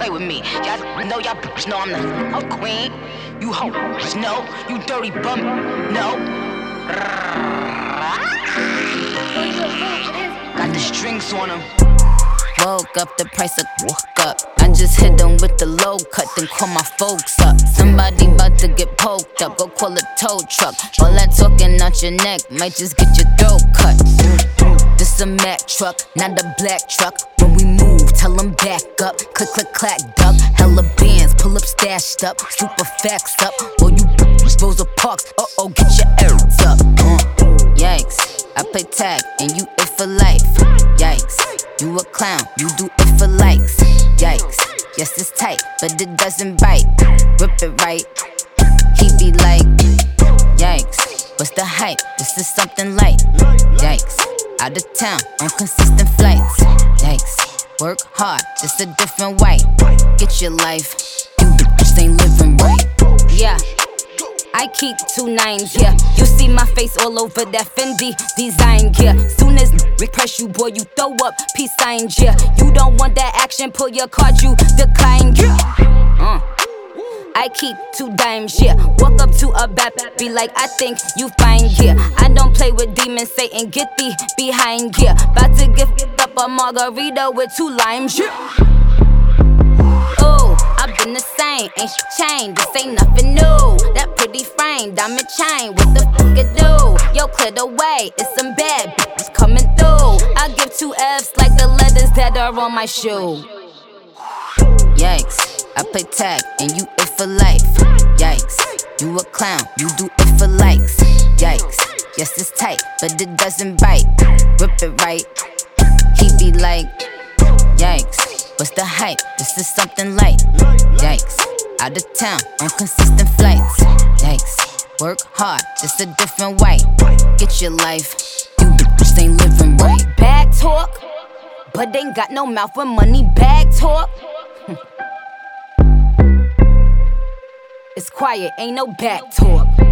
play with me. Y'all know I'm the queen. You hoes know, you dirty bum, no. Got the strings on them. Woke up, the price of up. I just hit them with the low cut, then call my folks up. Somebody about to get poked up, go call a tow truck. All that talking out your neck might just get your throat cut. This a Mack truck, not a black truck. When we move, tell them back up. Click, click, clack, duck. Hella bands, pull up, stashed up. Super facts up. Or you Rosa Parks, uh-oh, get your errands up. Yikes, I play tag and you it for life. Yikes, you a clown, you do it for likes. Yikes, yes it's tight, but it doesn't bite. Rip it right, he be like, yikes, what's the hype? This is something light. Yikes, out of town on consistent flights. Yikes, work hard, just a different way. Get your life, you just ain't living right. Yeah, I keep 2 9s, yeah. You see my face all over that Fendi design, yeah. Soon as we press you, boy, you throw up peace signs, yeah. You don't want that action, pull your card, you decline, yeah. I keep 2 dimes, yeah. Walk up to a bat, be like, I think you fine, yeah. I don't play with demons, Satan, get thee behind, yeah. About to gift up a margarita with 2 limes, yeah. I've been the same, ain't shit changed, this ain't nothing new. That pretty frame, diamond chain, what the fuck it do? Yo, clear the way, it's some bad bitches coming through. I give 2 F's like the letters that are on my shoe. Yikes, I play tag and you it for life. Yikes, you a clown, you do it for likes. Yikes, yes it's tight, but it doesn't bite. Rip it right, he be like, yikes, what's the hype? This is something light. Yikes, out of town on consistent flights. Yikes, work hard, just a different way. Get your life, you just ain't living right. Bag talk, but ain't got no mouth when money bag talk. It's quiet, ain't no back talk.